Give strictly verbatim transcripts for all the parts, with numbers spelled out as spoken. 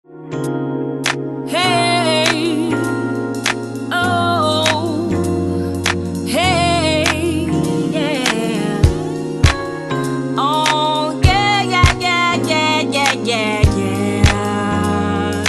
Hey, oh, hey, yeah. Oh, yeah, yeah, yeah, yeah, yeah, yeah, yeah.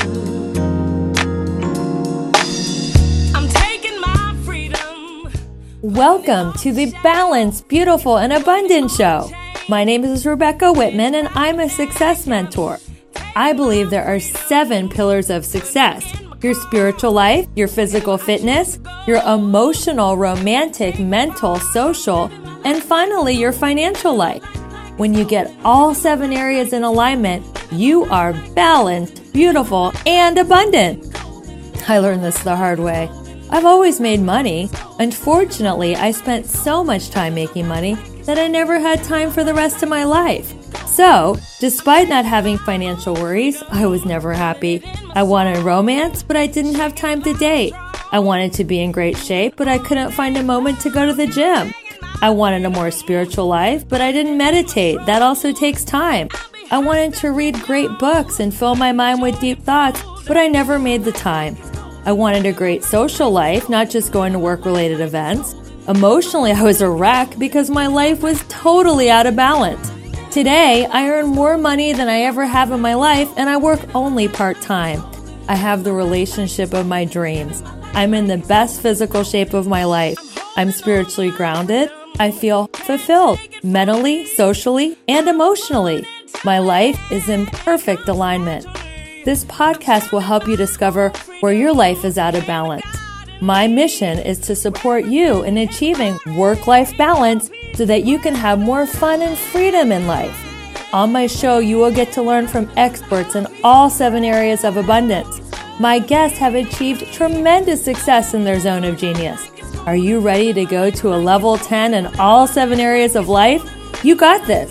I'm taking my freedom. Welcome to the Balanced, Beautiful, and Abundant Show. My name is Rebecca Whitman, and I'm a success mentor. I believe there are seven pillars of success: your spiritual life, your physical fitness, your emotional, romantic, mental, social, and finally, your financial life. When you get all seven areas in alignment, you are balanced, beautiful, and abundant. I learned this the hard way. I've always made money. Unfortunately, I spent so much time making money that I never had time for the rest of my life. So, despite not having financial worries, I was never happy. I wanted romance, but I didn't have time to date. I wanted to be in great shape, but I couldn't find a moment to go to the gym. I wanted a more spiritual life, but I didn't meditate. That also takes time. I wanted to read great books and fill my mind with deep thoughts, but I never made the time. I wanted a great social life, not just going to work-related events. Emotionally, I was a wreck because my life was totally out of balance. Today, I earn more money than I ever have in my life, and I work only part-time. I have the relationship of my dreams. I'm in the best physical shape of my life. I'm spiritually grounded. I feel fulfilled mentally, socially, and emotionally. My life is in perfect alignment. This podcast will help you discover where your life is out of balance. My mission is to support you in achieving work-life balance so that you can have more fun and freedom in life. On my show, you will get to learn from experts in all seven areas of abundance. My guests have achieved tremendous success in their zone of genius. Are you ready to go to a level ten in all seven areas of life? You got this.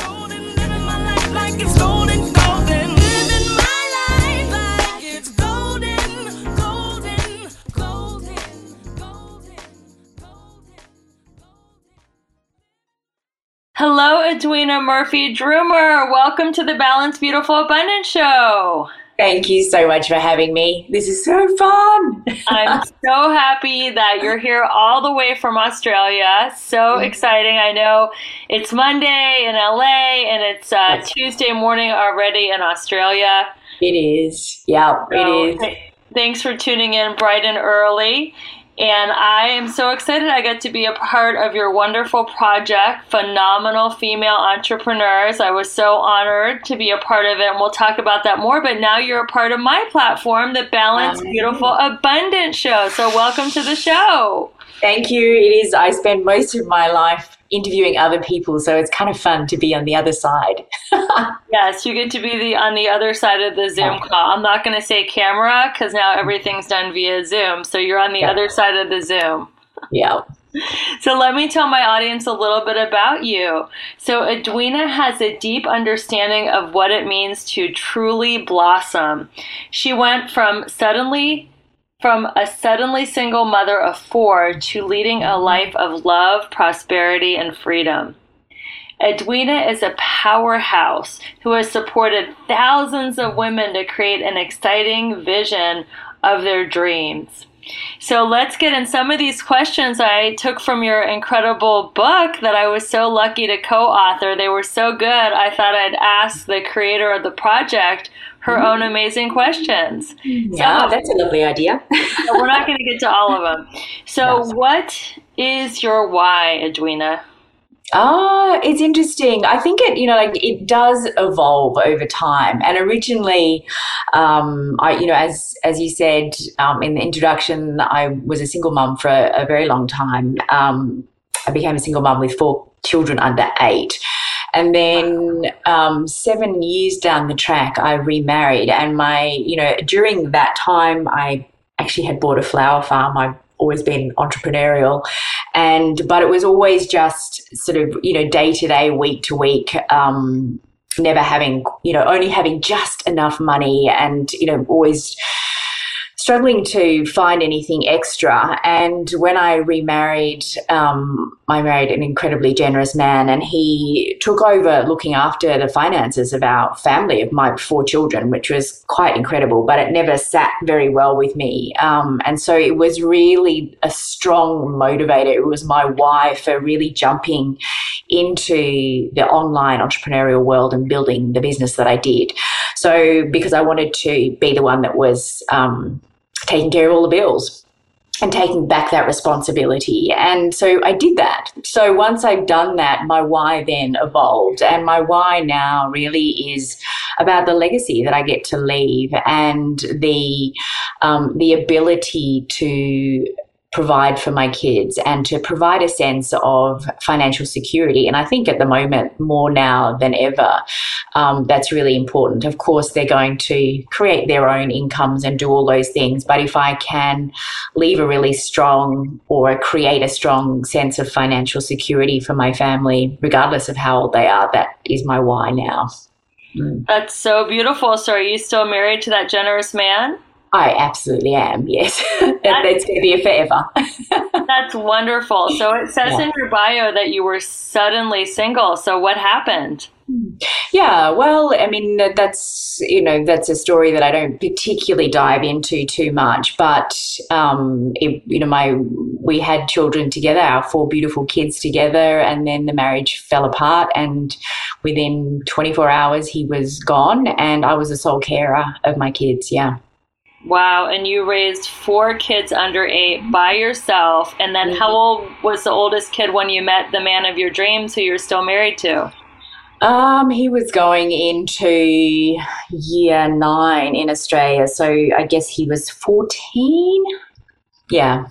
Hello, Edwina Murphy Droomer. Welcome to the Balanced, Beautiful, Abundant Show. Thank you so much for having me. This is so fun. I'm so happy that you're here all the way from Australia. So exciting. I know it's Monday in L A and it's uh, yes. Tuesday morning already in Australia. It is. Yeah, so, it is. Th- thanks for tuning in bright and early. And I am so excited I got to be a part of your wonderful project, Phenomenal Female Entrepreneurs. I was so honored to be a part of it, and we'll talk about that more. But now you're a part of my platform, the Balanced, Beautiful, Abundant Show. So welcome to the show. Thank you. It is. I spend most of my life interviewing other people, so it's kind of fun to be on the other side. Yes, you get to be the on the other side of the Zoom call. I'm not going to say camera because now everything's done via Zoom. So you're on the yeah. other side of the Zoom. Yeah. So let me tell my audience a little bit about you. So Edwina has a deep understanding of what it means to truly blossom. She went from suddenly From a suddenly single mother of four to leading a life of love, prosperity, and freedom. Edwina is a powerhouse who has supported thousands of women to create an exciting vision of their dreams. So let's get in some of these questions I took from your incredible book that I was so lucky to co-author. They were so good, I thought I'd ask the creator of the project her mm-hmm. own amazing questions. Yeah, so, that's a lovely idea. So we're not going to get to all of them. So no. What is your why, Edwina? Oh, it's interesting. I think it, you know, like it does evolve over time. And originally, um, I, you know, as as you said um, in the introduction, I was a single mum for a, a very long time. Um, I became a single mum with four children under eight. And then um, seven years down the track, I remarried. And my, you know, during that time, I actually had bought a flower farm. I've always been entrepreneurial. And, but it was always just sort of, you know, day to day, week to week, um, never having, you know, only having just enough money and, you know, always struggling to find anything extra. And when I remarried, um, I married an incredibly generous man, and he took over looking after the finances of our family, of my four children, which was quite incredible, but it never sat very well with me. Um, and so it was really a strong motivator. It was my why for really jumping into the online entrepreneurial world and building the business that I did. So because I wanted to be the one that was um, taking care of all the bills and taking back that responsibility. And so I did that. So once I've done that, my why then evolved. And my why now really is about the legacy that I get to leave and the um, the ability to provide for my kids and to provide a sense of financial security. And I think at the moment, more now than ever, um, that's really important. Of course, they're going to create their own incomes and do all those things. But if I can leave a really strong or create a strong sense of financial security for my family, regardless of how old they are, that is my why now. Mm. That's so beautiful. So are you still married to that generous man? I absolutely am, yes. That's going to be a forever. That's wonderful. So it says yeah. in your bio that you were suddenly single. So what happened? Yeah, well, I mean, that's, you know, that's a story that I don't particularly dive into too much. But, um, it, you know, my we had children together, our four beautiful kids together, and then the marriage fell apart. And within twenty-four hours, he was gone, and I was the sole carer of my kids, yeah. Wow. And you raised four kids under eight by yourself. And then how old was the oldest kid when you met the man of your dreams who you're still married to? Um, he was going into year nine in Australia. So I guess he was fourteen. Yeah.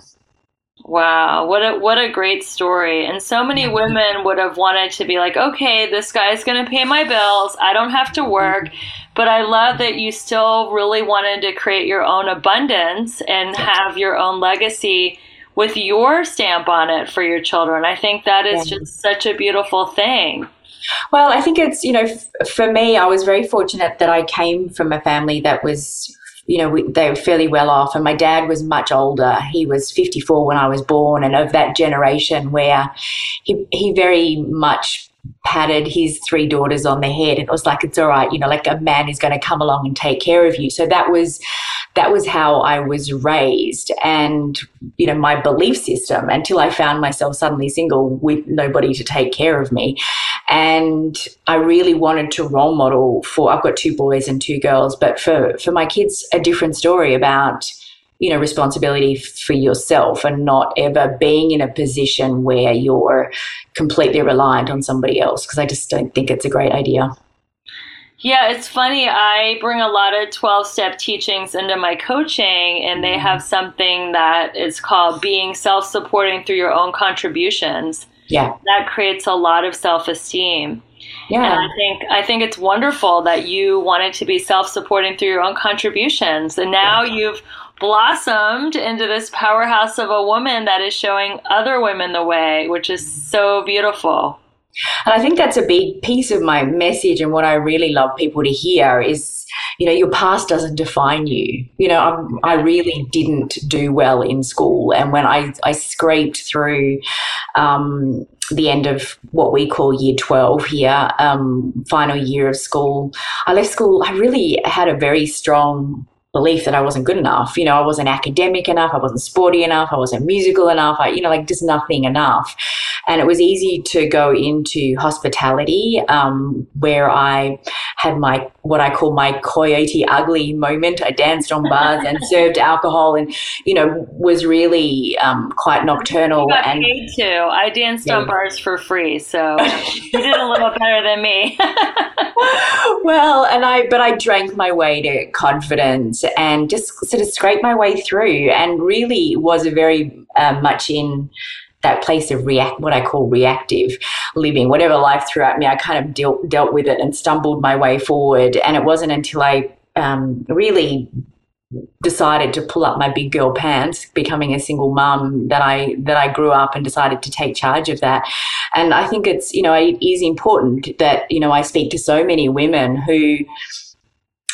Wow. What a, what a great story. And so many women would have wanted to be like, okay, this guy's going to pay my bills. I don't have to work. But I love that you still really wanted to create your own abundance and have your own legacy with your stamp on it for your children. I think that is yeah. just such a beautiful thing. Well, I think it's, you know, f- for me, I was very fortunate that I came from a family that was, you know, we, they were fairly well off, and my dad was much older. He was fifty-four when I was born, and of that generation where he he very much patted his three daughters on the head, and it was like, it's all right, you know, like a man is going to come along and take care of you. So that was that was how I was raised, and, you know, my belief system, until I found myself suddenly single with nobody to take care of me. And I really wanted to role model for, I've got two boys and two girls, but for, for my kids, a different story about, you know, responsibility for yourself and not ever being in a position where you're completely reliant on somebody else, because I just don't think it's a great idea. Yeah, it's funny. I bring a lot of twelve-step teachings into my coaching, and they have something that is called being self-supporting through your own contributions. Yeah. That creates a lot of self-esteem. Yeah. And I think I think it's wonderful that you wanted to be self-supporting through your own contributions. And now yeah. you've blossomed into this powerhouse of a woman that is showing other women the way, which is so beautiful. And I think that's a big piece of my message, and what I really love people to hear is, you know, your past doesn't define you. You know, I'm, I really didn't do well in school, and when I, I scraped through um, the end of what we call year twelve here, um, final year of school, I left school, I really had a very strong belief that I wasn't good enough. You know, I wasn't academic enough. I wasn't sporty enough. I wasn't musical enough. I, you know, like just nothing enough. And it was easy to go into hospitality, um, where I had my, what I call my coyote ugly moment. I danced on bars and served alcohol and, you know, was really um, quite nocturnal. You got and paid too. I danced yeah. on bars for free. So you did a little better than me. Well, and I, but I drank my way to confidence and just sort of scraped my way through, and really was very uh, much in that place of react, what I call reactive living. Whatever life threw at me, I kind of dealt, dealt with it and stumbled my way forward. And it wasn't until I um, really decided to pull up my big girl pants, becoming a single mum, that I that I grew up and decided to take charge of that. And I think it's, you know, it is important that, you know, I speak to so many women who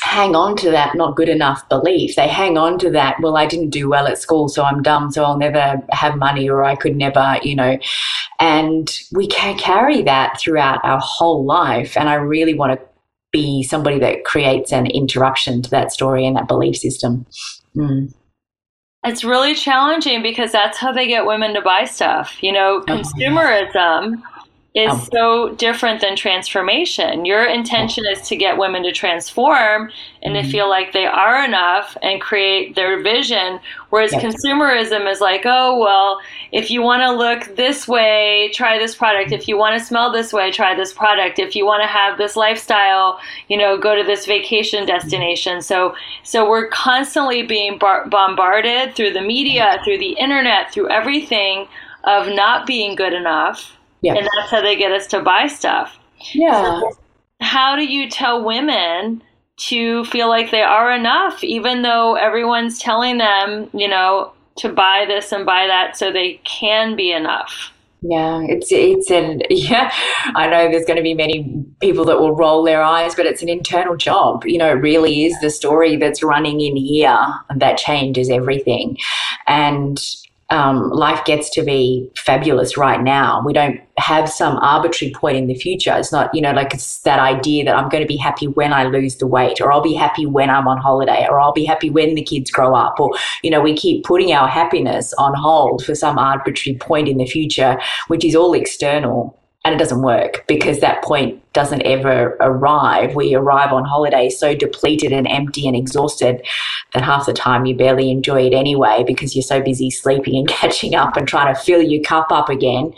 hang on to that not good enough belief. They hang on to that, well, I didn't do well at school, so I'm dumb, so I'll never have money, or I could never, you know. And we can carry that throughout our whole life. And I really want to be somebody that creates an interruption to that story and that belief system. Mm. It's really challenging because that's how they get women to buy stuff. You know, consumerism is um, so different than transformation. Your intention is to get women to transform and mm-hmm. to feel like they are enough and create their vision, whereas yes. consumerism is like, oh, well, if you want to look this way, try this product. If you want to smell this way, try this product. If you want to have this lifestyle, you know, go to this vacation destination. So so we're constantly being bar- bombarded through the media, through the internet, through everything of not being good enough. Yeah. And that's how they get us to buy stuff. Yeah. So how do you tell women to feel like they are enough, even though everyone's telling them, you know, to buy this and buy that so they can be enough? Yeah, it's it's an yeah. I know there's going to be many people that will roll their eyes, but it's an internal job. You know, it really is the story that's running in here that changes everything, and Um, life gets to be fabulous right now. We don't have some arbitrary point in the future. It's not, you know, like it's that idea that I'm going to be happy when I lose the weight, or I'll be happy when I'm on holiday, or I'll be happy when the kids grow up, or, you know, we keep putting our happiness on hold for some arbitrary point in the future, which is all external. And it doesn't work because that point doesn't ever arrive. We arrive on holiday so depleted and empty and exhausted that half the time you barely enjoy it anyway because you're so busy sleeping and catching up and trying to fill your cup up again.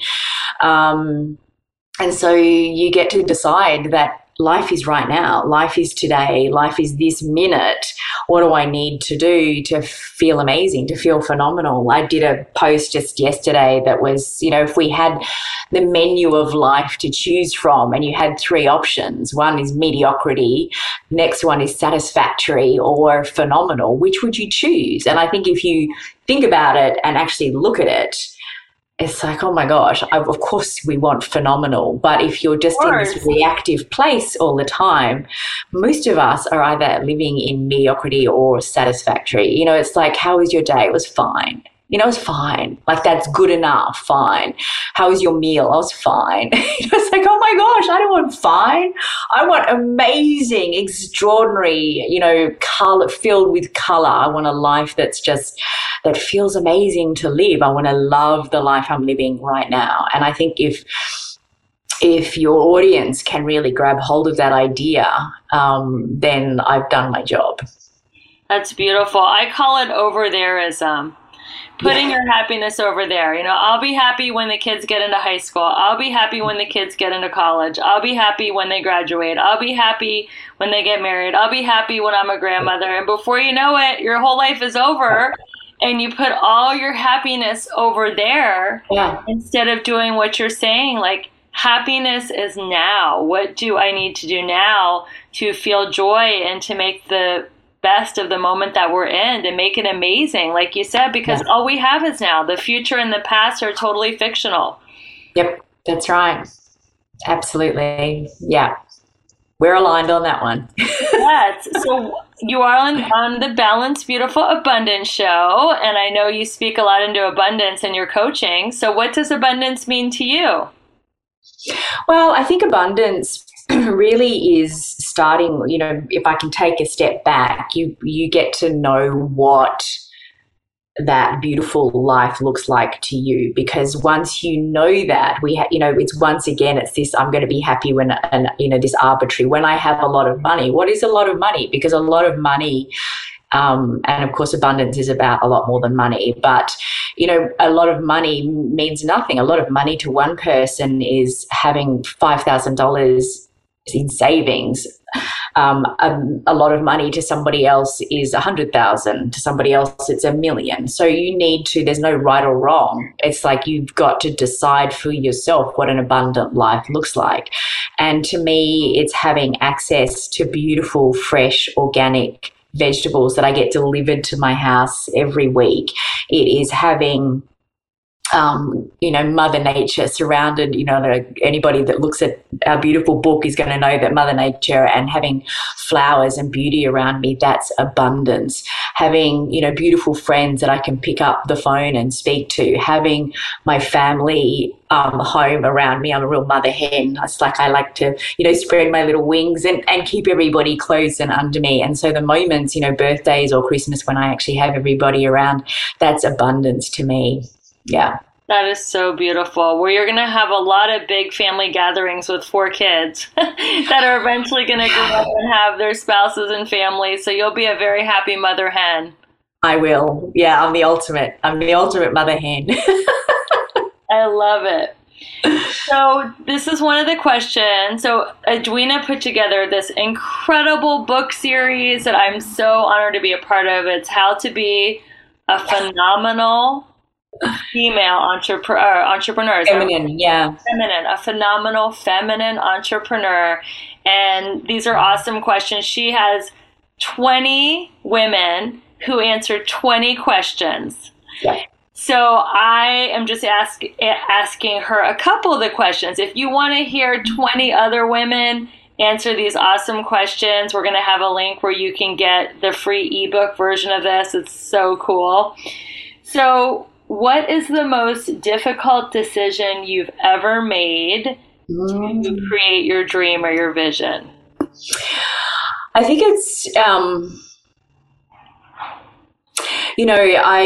Um, and so you get to decide that life is right now. Life is today. Life is this minute. What do I need to do to feel amazing, to feel phenomenal? I did a post just yesterday that was, you know, if we had the menu of life to choose from and you had three options, one is mediocrity, next one is satisfactory or phenomenal, which would you choose? And I think if you think about it and actually look at it, it's like, oh my gosh, I, of course we want phenomenal. But if you're just in this reactive place all the time, most of us are either living in mediocrity or satisfactory. You know, it's like, how was your day? It was fine. You know, it was fine. Like, that's good enough. Fine. How was your meal? I was fine. It's like, oh my gosh, I don't want fine. I want amazing, extraordinary, you know, color, filled with color. I want a life that's just, that feels amazing to live. I want to love the life I'm living right now. And I think if, if your audience can really grab hold of that idea, um, then I've done my job. That's beautiful. I call it over-thereism. Putting yeah. your happiness over there. You know, I'll be happy when the kids get into high school. I'll be happy when the kids get into college. I'll be happy when they graduate. I'll be happy when they get married. I'll be happy when I'm a grandmother. And before you know it, your whole life is over and you put all your happiness over there yeah. instead of doing what you're saying. Like, happiness is now. What do I need to do now to feel joy and to make the best of the moment that we're in, to make it amazing, like you said, because yeah. all we have is now. The future and the past are totally fictional. Yep, that's right. Absolutely. Yeah. We're aligned on that one. Yes. So you are on, on the Balanced Beautiful Abundance show, and I know you speak a lot into abundance in your coaching. So what does abundance mean to you? Well, I think abundance really is starting, you know, if I can take a step back, you you get to know what that beautiful life looks like to you, because once you know that, we ha- you know, it's once again, it's this, I'm going to be happy when, and you know, this arbitrary, when I have a lot of money. What is a lot of money? Because a lot of money, um, and of course abundance is about a lot more than money, but you know, a lot of money means nothing. A lot of money to one person is having five thousand dollars in savings. Um, a, a lot of money to somebody else is a hundred thousand. To somebody else, it's a million. So you need to, there's no right or wrong. It's like you've got to decide for yourself what an abundant life looks like. And to me, it's having access to beautiful, fresh, organic vegetables that I get delivered to my house every week. It is having um, you know, Mother Nature surrounded, you know, anybody that looks at our beautiful book is going to know that Mother Nature and having flowers and beauty around me, that's abundance. Having, you know, beautiful friends that I can pick up the phone and speak to, having my family um, home around me. I'm a real mother hen. It's like I like to, you know, spread my little wings and, and keep everybody close and under me. And so the moments, you know, birthdays or Christmas when I actually have everybody around, that's abundance to me. Yeah. That is so beautiful. Where you're going to have a lot of big family gatherings with four kids that are eventually going to grow up and have their spouses and families. So you'll be a very happy mother hen. I will. Yeah, I'm the ultimate. I'm the ultimate mother hen. I love it. So this is one of the questions. So Edwina put together this incredible book series that I'm so honored to be a part of. It's How to Be a Phenomenal Female Entrepreneur. Entrepreneur. Feminine, yeah. Feminine, a phenomenal feminine entrepreneur. And these are awesome questions. She has twenty women who answered twenty questions. Yeah. So I am just ask, asking her a couple of the questions. If you want to hear twenty other women answer these awesome questions, we're going to have a link where you can get the free ebook version of this. It's so cool. So what is the most difficult decision you've ever made mm. to create your dream or your vision? I think it's... Um You know,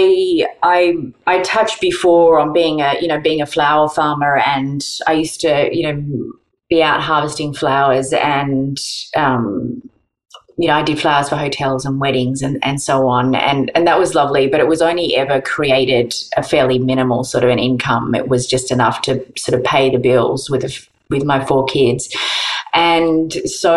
I I I touched before on being a you know being a flower farmer, and I used to you know be out harvesting flowers, and um, you know I did flowers for hotels and weddings and, and so on, and and that was lovely. But it was only ever created a fairly minimal sort of an income. It was just enough to sort of pay the bills with a, with my four kids. And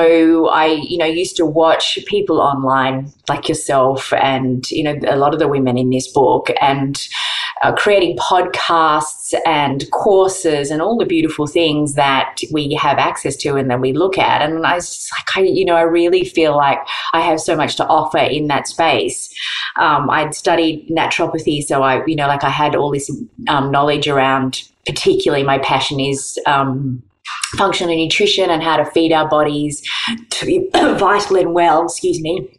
so I, you know, used to watch people online like yourself and, you know, a lot of the women in this book, and uh, creating podcasts and courses and all the beautiful things that we have access to and that we look at. And I was just like, I, you know, I really feel like I have so much to offer in that space. Um, I'd studied naturopathy, so I, you know, like I had all this um, knowledge around, particularly my passion is um functional nutrition and how to feed our bodies to be vital and well, excuse me.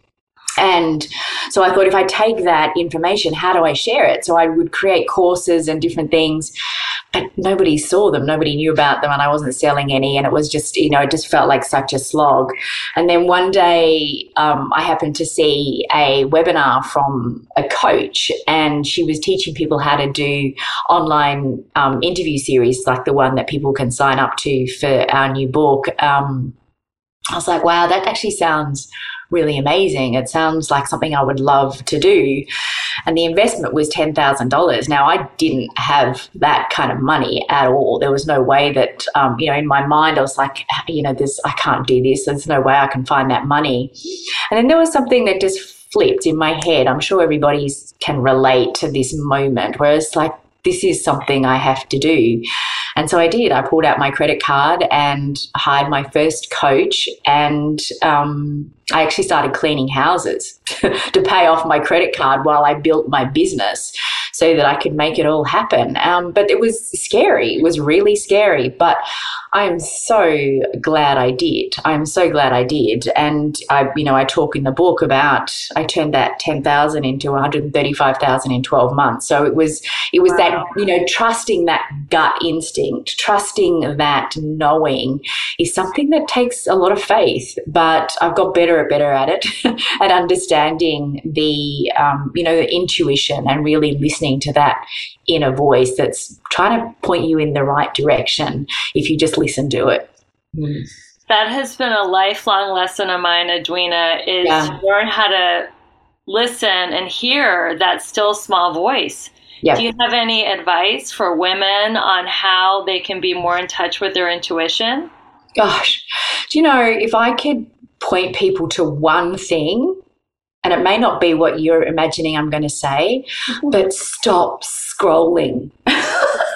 And so I thought, if I take that information, how do I share it? So I would create courses and different things, but nobody saw them. Nobody knew about them, and I wasn't selling any. And it was just, you know, it just felt like such a slog. And then one day um, I happened to see a webinar from a coach, and she was teaching people how to do online um, interview series like the one that people can sign up to for our new book. Um, I was like, wow, that actually sounds really amazing. It sounds like something I would love to do. And the investment was ten thousand dollars. Now, I didn't have that kind of money at all. There was no way that, um, you know, in my mind, I was like, you know, this, I can't do this. There's no way I can find that money. And then there was something that just flipped in my head. I'm sure everybody can relate to this moment where it's like, this is something I have to do. And so I did. I pulled out my credit card and hired my first coach, and um, I actually started cleaning houses to pay off my credit card while I built my business so that I could make it all happen. Um, but it was scary. It was really scary. But I'm so glad I did. I'm so glad I did. And I, you know, I talk in the book about I turned that ten thousand into one hundred thirty-five thousand in twelve months. So it was, it was wow. that, you know, trusting that gut instinct, trusting that knowing is something that takes a lot of faith. But I've got better and better at it, at understanding the, um, you know, the intuition and really listening to that inner voice that's trying to point you in the right direction if you just listen to it. Mm. That has been a lifelong lesson of mine, Edwina, is yeah. to learn how to listen and hear that still small voice. Yep. Do you have any advice for women on how they can be more in touch with their intuition? Gosh, do you know, if I could point people to one thing, and it may not be what you're imagining I'm going to say, but stop scrolling.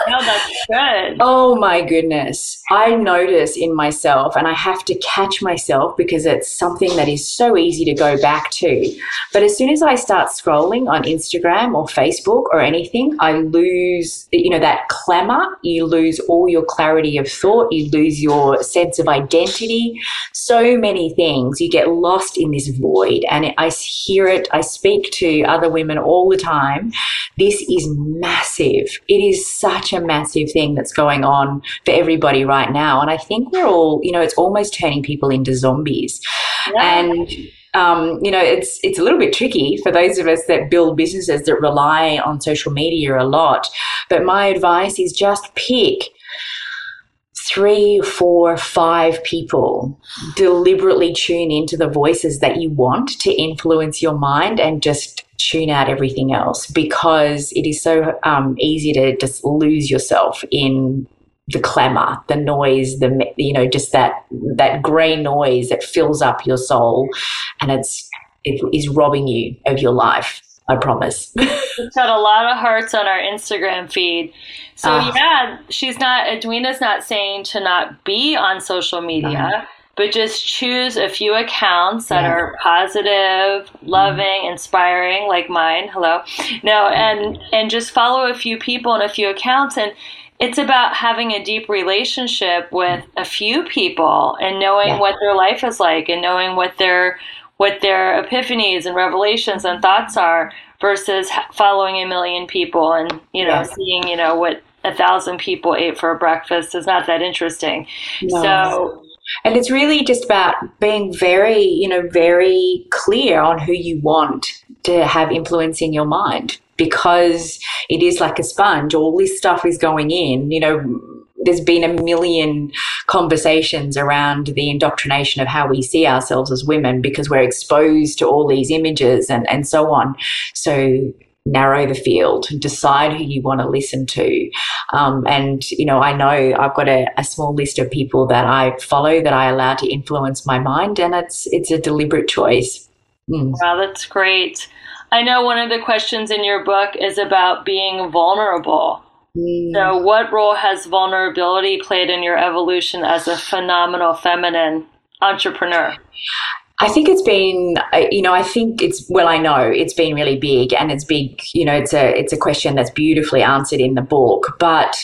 No, that's good. Oh my goodness. I notice in myself, and I have to catch myself because it's something that is so easy to go back to. But as soon as I start scrolling on Instagram or Facebook or anything, I lose, you know, that clamor. You lose all your clarity of thought. You lose your sense of identity. So many things. You get lost in this void. And I hear it, I speak to other women all the time. This is massive. It is such a massive thing that's going on for everybody right now. And I think we're all, you know, it's almost turning people into zombies. Yeah. And, um, you know, it's it's a little bit tricky for those of us that build businesses that rely on social media a lot. But my advice is just pick three, four, five people, deliberately tune into the voices that you want to influence your mind and just tune out everything else, because it is so um, easy to just lose yourself in the clamor, the noise, the, you know, just that, that gray noise that fills up your soul, and it's, it is robbing you of your life. I promise. We've got a lot of hearts on our Instagram feed. So uh, yeah, she's not, Edwina's not saying to not be on social media, uh-huh. but just choose a few accounts that yeah. are positive, loving, mm-hmm. inspiring, like mine. Hello. No, and, and just follow a few people and a few accounts. And it's about having a deep relationship with a few people and knowing yeah. what their life is like and knowing what their what their epiphanies and revelations and thoughts are, versus following a million people and, you know, yeah. seeing, you know, what a thousand people ate for breakfast is not that interesting. No. So, and it's really just about being very, you know, very clear on who you want to have influence in your mind, because it is like a sponge. All this stuff is going in, you know. There's been a million conversations around the indoctrination of how we see ourselves as women, because we're exposed to all these images and, and so on. So narrow the field, decide who you want to listen to. Um, and, you know, I know I've got a, a small list of people that I follow that I allow to influence my mind, and it's, it's a deliberate choice. Mm. Wow, that's great. I know one of the questions in your book is about being vulnerable. Mm. So what role has vulnerability played in your evolution as a phenomenal feminine entrepreneur? I think it's been, you know, I think it's, well, I know it's been really big, and it's big, you know, it's a, it's a question that's beautifully answered in the book, but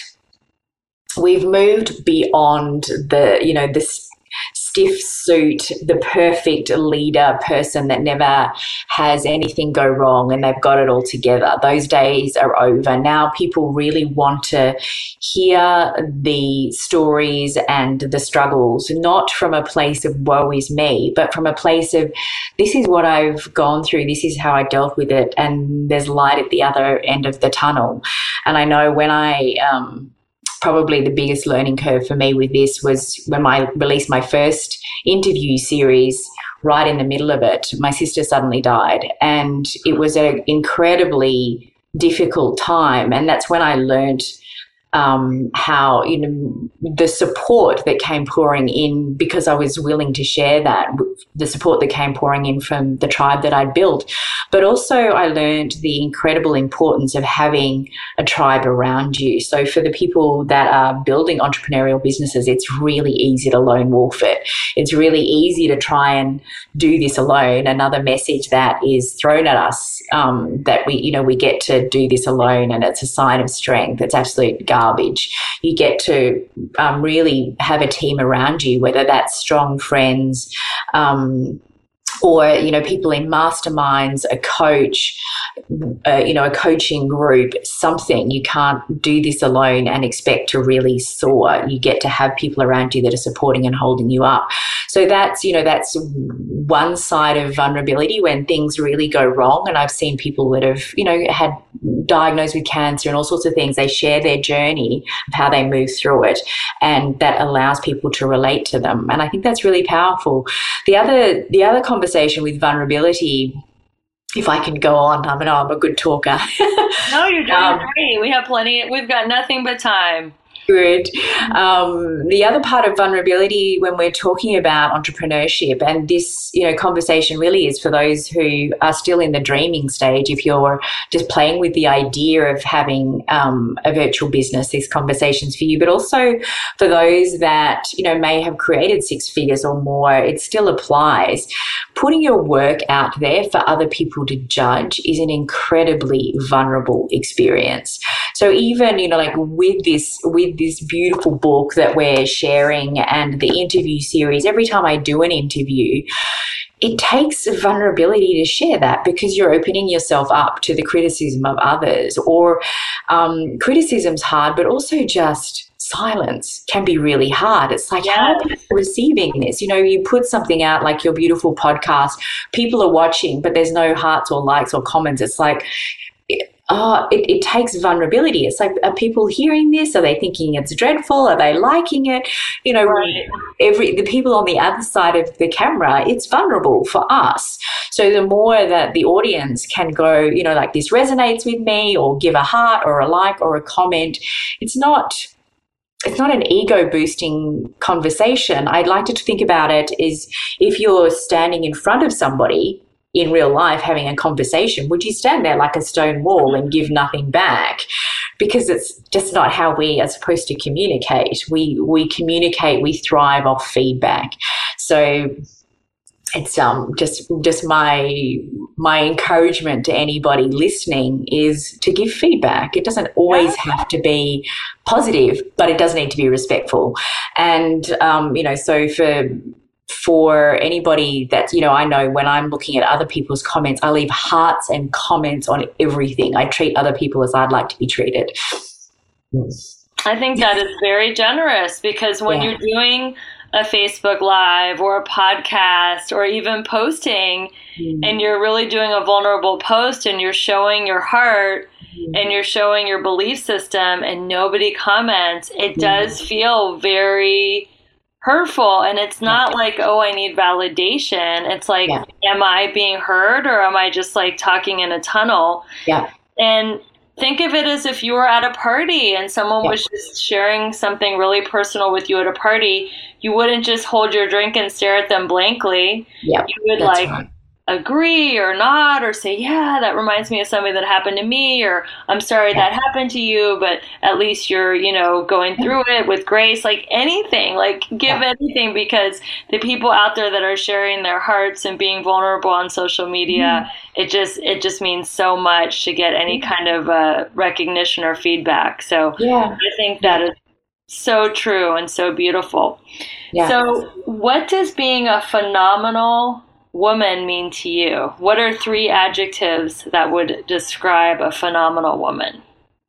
we've moved beyond the, you know, this stiff suit, the perfect leader person that never has anything go wrong and they've got it all together. Those days are over. Now people really want to hear the stories and the struggles, not from a place of woe is me, but from a place of this is what I've gone through, this is how I dealt with it, and there's light at the other end of the tunnel. And I know when I um probably the biggest learning curve for me with this was when I released my first interview series. Right in the middle of it, my sister suddenly died, and it was an incredibly difficult time. And that's when I learned um, how, you know, the support that came pouring in, because I was willing to share that, the support that came pouring in from the tribe that I'd built. But also I learned the incredible importance of having a tribe around you. So for the people that are building entrepreneurial businesses, it's really easy to lone wolf it. It's really easy to try and do this alone. Another message that is thrown at us, um, that we, you know, we get to do this alone and it's a sign of strength. It's absolute garbage. You get to um, really have a team around you, whether that's strong friends, um, or, you know, people in masterminds, a coach, uh, you know, a coaching group, something. You can't do this alone and expect to really soar. You get to have people around you that are supporting and holding you up. So that's, you know, that's one side of vulnerability when things really go wrong. And I've seen people that have, you know, had diagnosed with cancer and all sorts of things. They share their journey of how they move through it, and that allows people to relate to them. And I think that's really powerful. The other, the other conversation with vulnerability, if I can go on, I know I'm a good talker. No, you're doing um, great. We have plenty. We've got nothing but time. Good. Um, the other part of vulnerability when we're talking about entrepreneurship, and this, you know, conversation really is for those who are still in the dreaming stage. If you're just playing with the idea of having um, a virtual business, this conversation's for you. But also for those that, you know, may have created six figures or more, it still applies. Putting your work out there for other people to judge is an incredibly vulnerable experience. So even, you know, like with this, with this beautiful book that we're sharing and the interview series, every time I do an interview, it takes vulnerability to share that, because you're opening yourself up to the criticism of others, or um, criticism's hard, but also just silence can be really hard. It's like, yeah. How are people receiving this? You know, you put something out like your beautiful podcast, people are watching, but there's no hearts or likes or comments. It's like, Oh, it, it takes vulnerability. It's like, are people hearing this? Are they thinking it's dreadful? Are they liking it? You know, right. every the people on the other side of the camera, it's vulnerable for us. So the more that the audience can go, you know, like this resonates with me, or give a heart or a like or a comment, it's not it's not an ego boosting conversation. I'd like to think about it is, if you're standing in front of somebody in real life having a conversation, would you stand there like a stone wall and give nothing back? Because it's just not how we are supposed to communicate. We we communicate, we thrive off feedback. So it's um just just my my encouragement to anybody listening is to give feedback. It doesn't always have to be positive, but it does need to be respectful. And um, you know, so for For anybody that, you know, I know when I'm looking at other people's comments, I leave hearts and comments on everything. I treat other people as I'd like to be treated. I think that is very generous, because when yeah. you're doing a Facebook Live or a podcast or even posting, mm. and you're really doing a vulnerable post and you're showing your heart, mm. and you're showing your belief system, and nobody comments, it mm. does feel very hurtful. And it's not like, oh, I need validation. It's like, yeah. am I being heard, or am I just like talking in a tunnel? Yeah. And think of it as if you were at a party and someone yeah. was just sharing something really personal with you at a party. You wouldn't just hold your drink and stare at them blankly. Yeah, you would like right. agree or not, or say, yeah, that reminds me of something that happened to me, or I'm sorry yeah. that happened to you, but at least you're, you know, going through it with grace. Like anything, like give yeah. anything, because the people out there that are sharing their hearts and being vulnerable on social media, mm. it just it just means so much to get any kind of uh, recognition or feedback. So yeah. I think that is so true and so beautiful. Yeah. So what does being a phenomenal woman mean to you? What are three adjectives that would describe a phenomenal woman?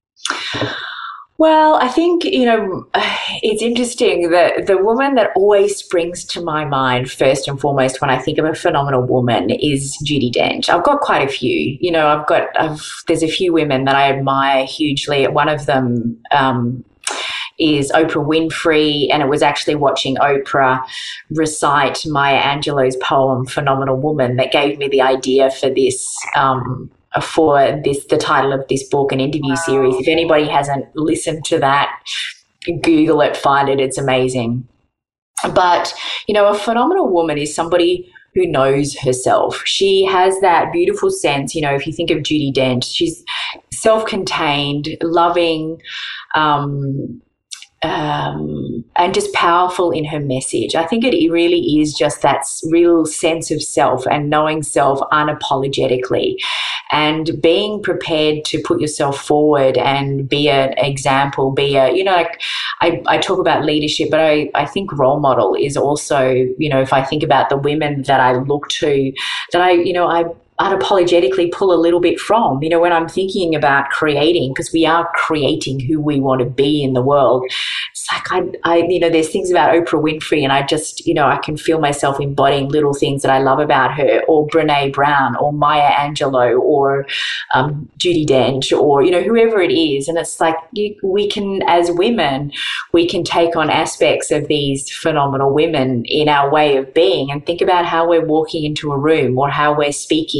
Well, I think, you know, it's interesting that the woman that always springs to my mind first and foremost when I think of a phenomenal woman is Judi Dench. I've got quite a few, you know, I've got, I've, there's a few women that I admire hugely. One of them, um, is Oprah Winfrey, and it was actually watching Oprah recite Maya Angelou's poem Phenomenal Woman that gave me the idea for this um, for this the title of this book and interview wow. series. If anybody hasn't listened to that, Google it, find it, it's amazing. But, you know, a phenomenal woman is somebody who knows herself. She has that beautiful sense, you know, if you think of Judi Dench, she's self-contained, loving, um, um, and just powerful in her message. I think it really is just that real sense of self and knowing self unapologetically, and being prepared to put yourself forward and be an example, be a, you know, like I, I talk about leadership, but I, I think role model is also, you know, if I think about the women that I look to, that I, you know, I unapologetically pull a little bit from, you know, when I'm thinking about creating, because we are creating who we want to be in the world. It's like, I, I, you know, there's things about Oprah Winfrey, and I just, you know, I can feel myself embodying little things that I love about her, or Brene Brown, or Maya Angelou, or um, Judi Dench, or, you know, whoever it is. And it's like, you, we can, as women, we can take on aspects of these phenomenal women in our way of being, and think about how we're walking into a room, or how we're speaking,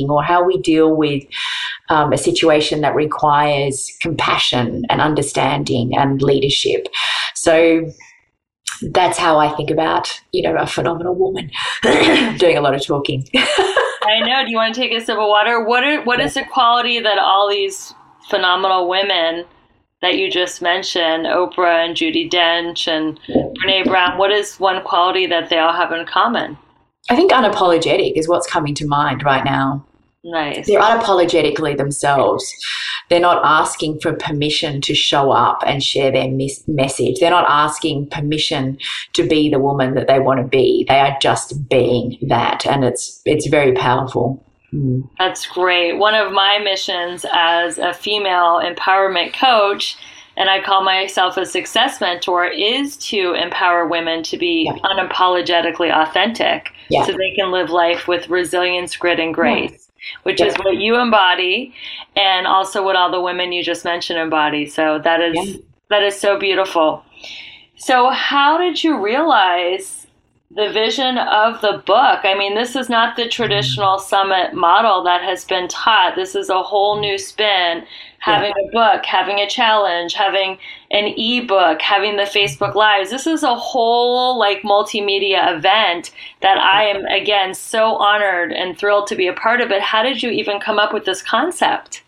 something, or how we deal with um, a situation that requires compassion and understanding and leadership. So that's how I think about, you know, a phenomenal woman. Doing a lot of talking. I know. Do you want to take a sip of water? What are, what is the quality that all these phenomenal women that you just mentioned, Oprah and Judi Dench and Brene Brown, what is one quality that they all have in common? I think unapologetic is what's coming to mind right now. Nice. They're unapologetically themselves. They're not asking for permission to show up and share their mis- message. They're not asking permission to be the woman that they want to be. They are just being that, and it's it's very powerful. Mm. That's great. One of my missions as a female empowerment coach, and I call myself a success mentor, is to empower women to be yeah. unapologetically authentic yeah. so they can live life with resilience, grit, and grace. Yeah. Which yeah. is what you embody, and also what all the women you just mentioned embody. So that is yeah. that is so beautiful. So how did you realize the vision of the book? I mean, this is not the traditional summit model that has been taught. This is a whole new spin. Having yeah. a book, having a challenge, having an ebook, having the Facebook Lives. This is a whole like multimedia event that I am, again, so honored and thrilled to be a part of it. How did you even come up with this concept?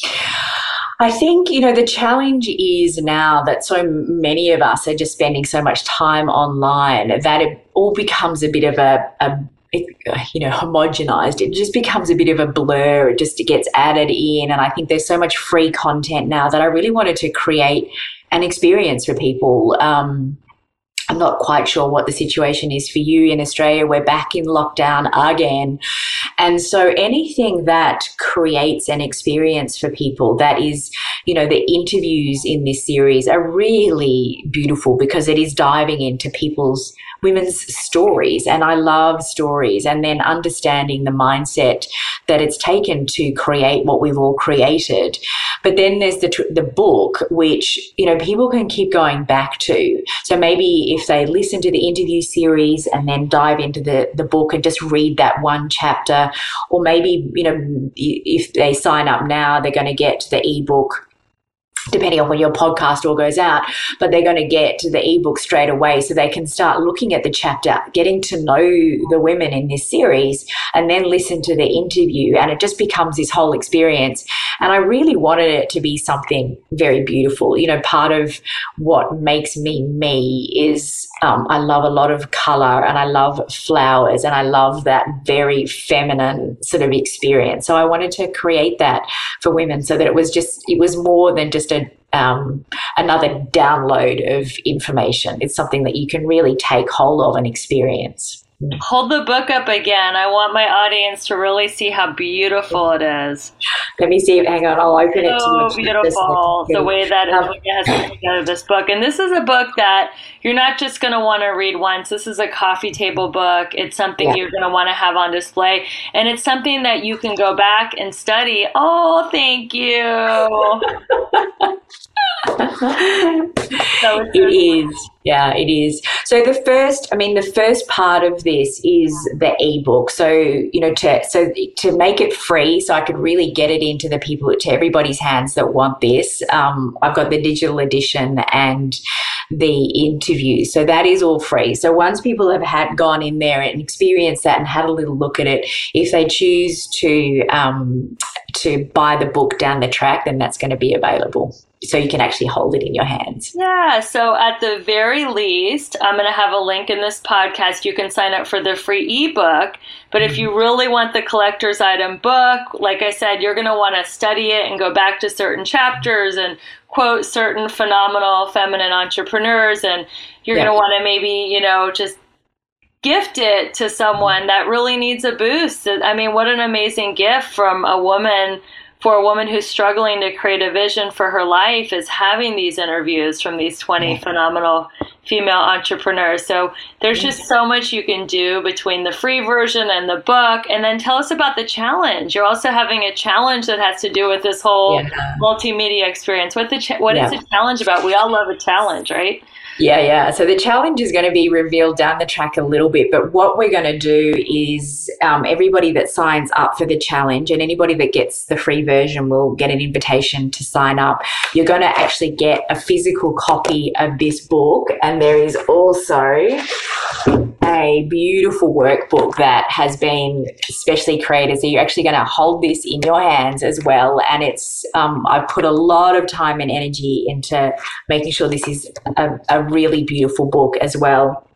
I think, you know, the challenge is now that so many of us are just spending so much time online that it all becomes a bit of a, a It, you know, homogenized. It just becomes a bit of a blur. It just gets added in. And I think there's so much free content now that I really wanted to create an experience for people. Um, I'm not quite sure what the situation is for you in Australia. We're back in lockdown again. And so anything that creates an experience for people, that is, you know, the interviews in this series are really beautiful because it is diving into people's women's stories, and I love stories, and then understanding the mindset that it's taken to create what we've all created. But then there's the the book, which, you know, people can keep going back to. So maybe if they listen to the interview series and then dive into the, the book and just read that one chapter, or maybe, you know, if they sign up now, they're going to get the ebook, depending on when your podcast all goes out, but they're going to get the ebook straight away so they can start looking at the chapter, getting to know the women in this series, and then listen to the interview. And it just becomes this whole experience. And I really wanted it to be something very beautiful. You know, part of what makes me me is um, I love a lot of color, and I love flowers, and I love that very feminine sort of experience. So I wanted to create that for women so that it was just, it was more than just a Um, another download of information. It's something that you can really take hold of and experience. Hold the book up again. I want my audience to really see how beautiful it is. Let me see. Hang on. I'll open it to you. So beautiful, the way that um, it has put together this book. And this is a book that you're not just going to want to read once. This is a coffee table book. It's something yeah. you're going to want to have on display. And it's something that you can go back and study. Oh, thank you. So it is. Yeah, it is. So the first, I mean, the first part of this is the ebook. So, you know, to so to make it free, so I could really get it into the people, to everybody's hands that want this. Um, I've got the digital edition and the interview. So that is all free. So once people have had gone in there and experienced that and had a little look at it, if they choose to um, to buy the book down the track, then that's going to be available. So you can actually hold it in your hands. Yeah. So at the very least, I'm going to have a link in this podcast. You can sign up for the free ebook. But if you really want the collector's item book, like I said, you're going to want to study it and go back to certain chapters and quote certain phenomenal feminine entrepreneurs. And you're yeah. going to want to maybe, you know, just gift it to someone that really needs a boost. I mean, what an amazing gift from a woman, for a woman who's struggling to create a vision for her life, is having these interviews from these twenty phenomenal female entrepreneurs. So there's just so much you can do between the free version and the book. And then tell us about the challenge. You're also having a challenge that has to do with this whole yeah. multimedia experience. What the cha- what yeah. is the challenge about? We all love a challenge, right? Yeah, yeah. So the challenge is going to be revealed down the track a little bit, but what we're going to do is um, everybody that signs up for the challenge and anybody that gets the free version will get an invitation to sign up. You're going to actually get a physical copy of this book, and there is also a beautiful workbook that has been specially created. So you're actually going to hold this in your hands as well. And it's, um, I've put a lot of time and energy into making sure this is a, a really beautiful book as well.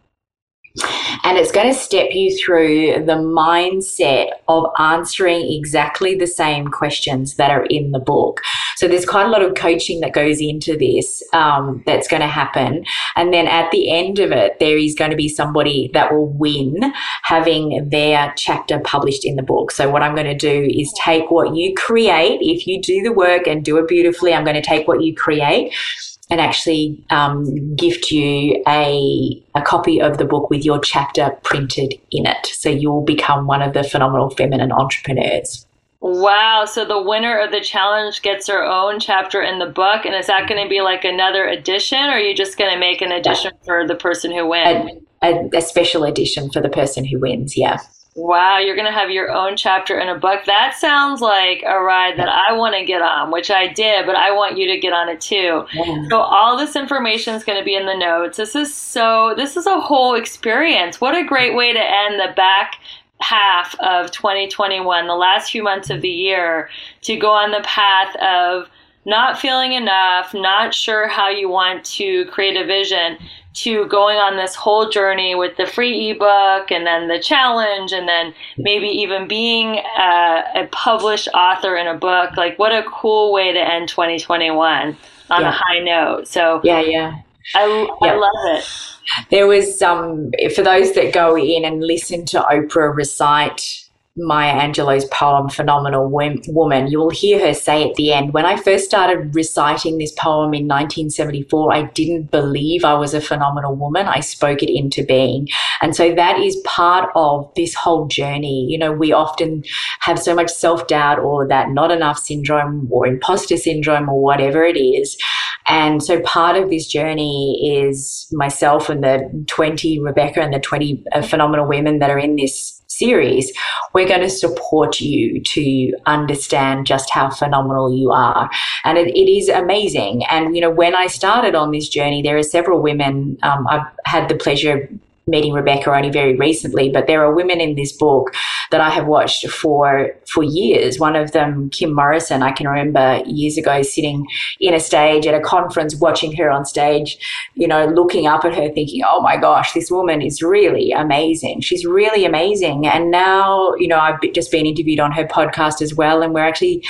And it's going to step you through the mindset of answering exactly the same questions that are in the book. So there's quite a lot of coaching that goes into this um, that's going to happen. And then at the end of it, there is going to be somebody that will win having their chapter published in the book. So what I'm going to do is take what you create. If you do the work and do it beautifully, I'm going to take what you create and actually um, gift you a, a copy of the book with your chapter printed in it. So you'll become one of the phenomenal feminine entrepreneurs. Wow. So the winner of the challenge gets her own chapter in the book. And is that going to be like another edition, or are you just going to make an edition for the person who wins? A, a, a special edition for the person who wins, yeah. Wow, you're going to have your own chapter in a book. That sounds like a ride that I want to get on, which I did, but I want you to get on it too. Yeah. So all this information is going to be in the notes. This is so, this is a whole experience. What a great way to end the back half of twenty twenty-one, the last few months of the year, to go on the path of not feeling enough, not sure how you want to create a vision, to going on this whole journey with the free ebook and then the challenge and then maybe even being a, a published author in a book. Like, what a cool way to end twenty twenty-one on yeah. a high note. So yeah, yeah. I, yeah. I love it. There was, um, for those that go in and listen to Oprah recite Maya Angelou's poem, Phenomenal Woman, you will hear her say at the end, when I first started reciting this poem in nineteen seventy-four, I didn't believe I was a phenomenal woman. I spoke it into being. And so that is part of this whole journey. You know, we often have so much self-doubt or that not enough syndrome or imposter syndrome or whatever it is. And so part of this journey is myself and the twenty, Rebecca and the twenty phenomenal women that are in this series. We're going to support you to understand just how phenomenal you are. And it, it is amazing. And, you know, when I started on this journey, there are several women, um, I've had the pleasure of meeting Rebecca only very recently, but there are women in this book that I have watched for for years. One of them, Kim Morrison, I can remember years ago sitting in a stage at a conference, watching her on stage, you know, looking up at her thinking, oh my gosh, this woman is really amazing. She's really amazing. And now, you know, I've just been interviewed on her podcast as well, and we're actually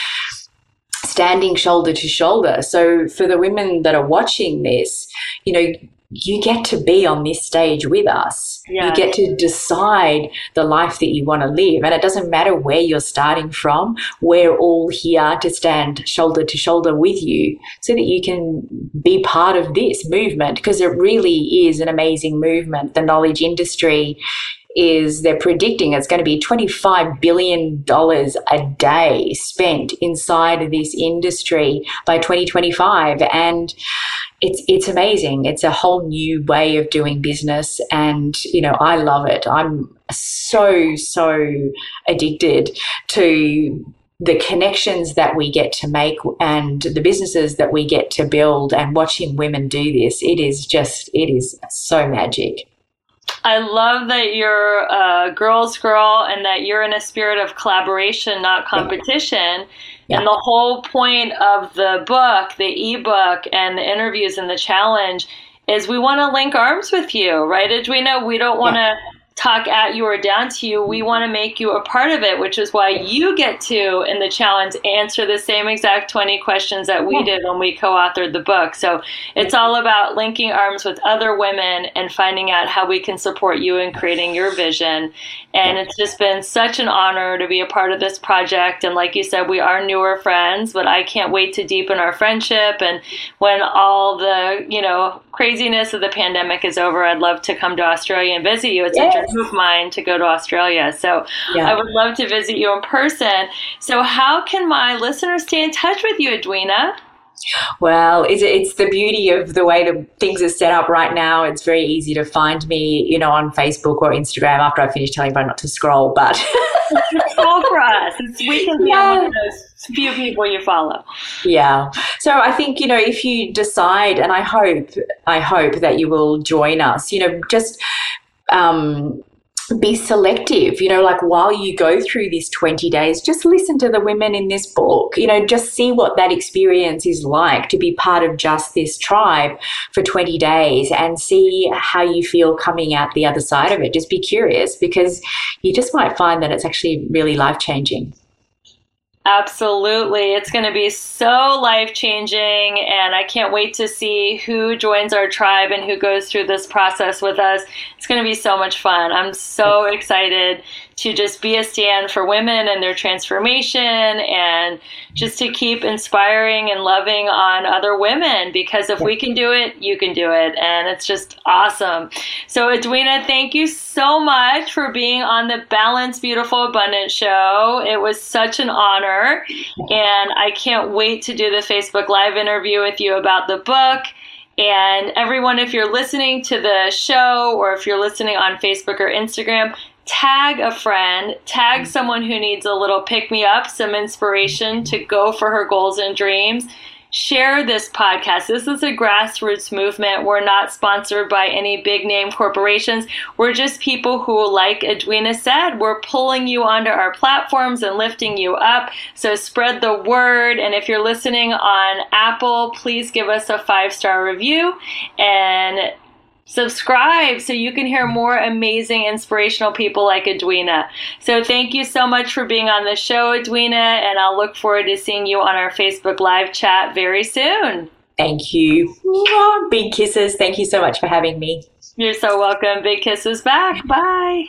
standing shoulder to shoulder. So for the women that are watching this, you know, you get to be on this stage with us. Yeah. You get to decide the life that you want to live. And it doesn't matter where you're starting from. We're all here to stand shoulder to shoulder with you so that you can be part of this movement, because it really is an amazing movement. The knowledge industry is, they're predicting it's going to be twenty-five billion dollars a day spent inside of this industry by twenty twenty-five. And It's it's amazing. It's a whole new way of doing business, and you know, I love it. I'm so so addicted to the connections that we get to make and the businesses that we get to build, and watching women do this. It is just it is so magic. I love that you're a girl's girl and that you're in a spirit of collaboration, not competition. Yeah. And the whole point of the book, the ebook, and the interviews and the challenge is we want to link arms with you, right, Edwina? We don't want to yeah. talk at you or down to you. We want to make you a part of it, which is why you get to, in the challenge, answer the same exact twenty questions that we did when we co-authored the book. So it's all about linking arms with other women and finding out how we can support you in creating your vision. And it's just been such an honor to be a part of this project. And like you said, we are newer friends, but I can't wait to deepen our friendship. And when all the, you know, craziness of the pandemic is over, I'd love to come to Australia and visit you. It's yes. a dream of mine to go to Australia. So yeah. I would love to visit you in person. So how can my listeners stay in touch with you, Edwina? Well, it's, it's the beauty of the way that things are set up right now. It's very easy to find me, you know, on Facebook or Instagram after I finish telling everyone not to scroll. But scroll for us. It's, we can be yeah. one of those few people you follow. Yeah. So I think, you know, if you decide, and I hope, I hope that you will join us, you know, just um, be selective, you know, like while you go through this twenty days, just listen to the women in this book, you know, just see what that experience is like to be part of just this tribe for twenty days and see how you feel coming out the other side of it. Just be curious, because you just might find that it's actually really life-changing. Absolutely. It's going to be so life-changing, and I can't wait to see who joins our tribe and who goes through this process with us. It's going to be so much fun. I'm so excited to just be a stand for women and their transformation, and just to keep inspiring and loving on other women, because if we can do it, you can do it. And it's just awesome. So Edwina, thank you so much for being on the Balanced, Beautiful, Abundant show. It was such an honor. And I can't wait to do the Facebook Live interview with you about the book. And everyone, if you're listening to the show, or if you're listening on Facebook or Instagram, tag a friend, tag someone who needs a little pick-me-up, some inspiration to go for her goals and dreams. Share this podcast. This is a grassroots movement. We're not sponsored by any big name corporations. We're just people who, like Edwina said, we're pulling you onto our platforms and lifting you up. So spread the word. And if you're listening on Apple, please give us a five-star review and subscribe so you can hear more amazing, inspirational people like Edwina. So thank you so much for being on the show, Edwina, and I'll look forward to seeing you on our Facebook Live chat very soon. Thank you. Big kisses. Thank you so much for having me. You're so welcome. Big kisses back. Bye.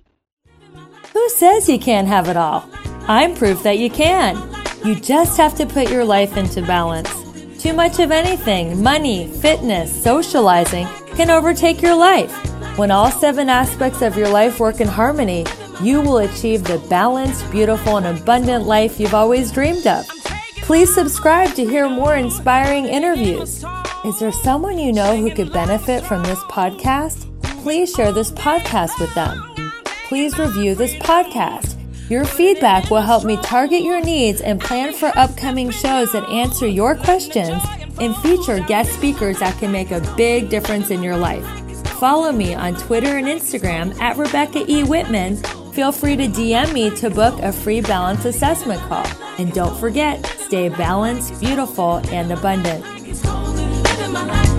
Who says you can't have it all? I'm proof that you can. You just have to put your life into balance. Too much of anything, money, fitness, socializing, can overtake your life. When all seven aspects of your life work in harmony, you will achieve the balanced, beautiful, and abundant life you've always dreamed of. Please subscribe to hear more inspiring interviews. Is there someone you know who could benefit from this podcast? Please share this podcast with them. Please review this podcast. Your feedback will help me target your needs and plan for upcoming shows that answer your questions and feature guest speakers that can make a big difference in your life. Follow me on Twitter and Instagram at Rebecca E. Whitman. Feel free to D M me to book a free balance assessment call. And don't forget, stay balanced, beautiful, and abundant.